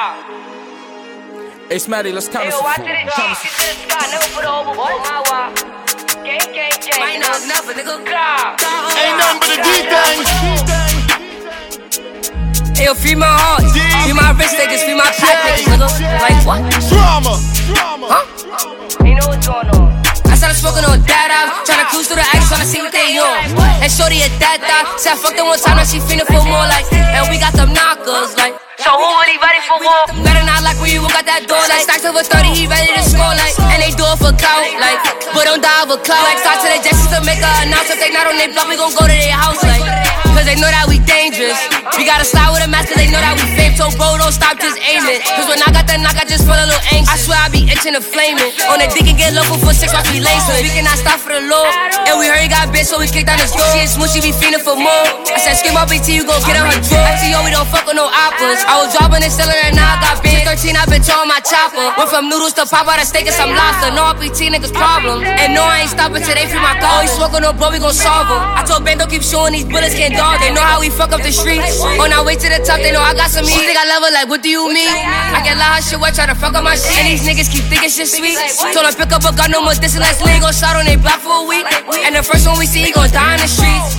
Hey, Smatty, let's count Yo, watch it, G. To the sky, never put a over for my wife. Gang, gang, gang. Might not never, nigga. Ain't nothing but a D-thing. Hey, yo, free my heart. Free my wrist, they just free my pack, niggas, nigga. Like what? Drama. Huh? You know what's going on. I started smoking on data, tryna cruise through the ice, tryna see what they on. And shorty a data, said I fucked her one time, now she feelin' for more, like. And we got them knockers, like. So who really ready for war? Better not like when you walk out that door, like. Stacks over 30, he ready to score, like. And they do it for clout, like. But don't die of a clout, like. Start to the Jessies to make a announce. If they not on their block, we gon' go to their house, like. Cause they know that we dangerous. We gotta slide with a mask cause they know that we fame. So bro, don't stop, just aim it. Cause when I got that knock, I just feel a little anxious. I swear I be itching to flame it. On the dick and get local for 6 watch we lace it. We cannot stop for the Lord. And we heard he got bitch, so we kicked down his door. She is smooth, she be feeling for more. I said, skip my BT, you gon' get on her drawer. I see, yo, we don't fuck with no oppas. I was dropping and selling and now I got bitch. 13, I been throwing my chopper. Went from noodles to pop out a steak and some lobster. No RPT niggas problem. And no, I ain't stopping till they free my car. Always smoking no bro, we gon' solve them. I told Ben, don't keep showing these bullets can't dog. They know how we fuck up the streets. On our way to the top, they know I got some heat. She think I love her, like, what do you mean? I get loud, her shit wet, try to fuck up my shit. And these niggas keep thinking shit sweet. Told her pick up a gun, no more distance, let's lean. Gon' shot on they block for a week. And the first one we see, he gon' die in the streets.